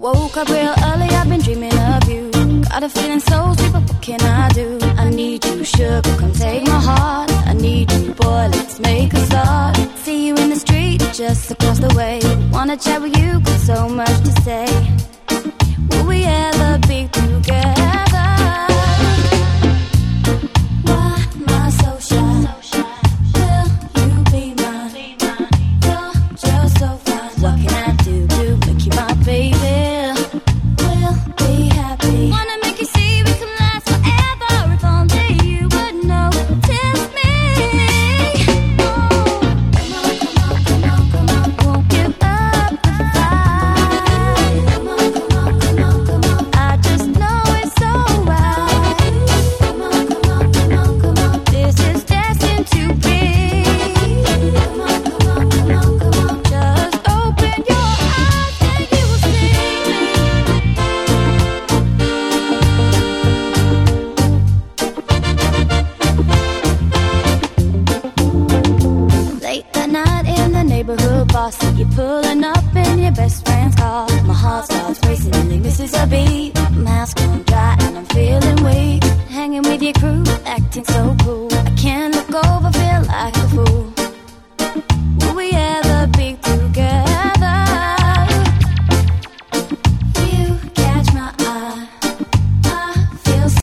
Woke up real early, I've been dreaming of you. Got a feeling so sweet, but what can I do? I need you, sugar, come take my heart. I need you, boy, let's make a start. See you in the street, just across the way. Wanna chat with you, got so much to say. Will we ever be together? Why am I so shy? Will you be mine? You're just so fine. What can I do to make you my baby? We'll be happy. Wanna make you see we can last forever. If only you would notice me. Oh, come on, come on, come on, come on. Won't give up the fight. Come on, come on, come on, come on. I just know it's so right. Come on, come on, come on, come on. This is destined to be. Come on, come on, come on, come on. Just open your eyes and you will see me. Late that night in the neighborhood bar, see you pulling up in your best friend's car. My heart starts racing and it misses a beat. Mask on dry and I'm feeling weak. Hanging with your crew, acting so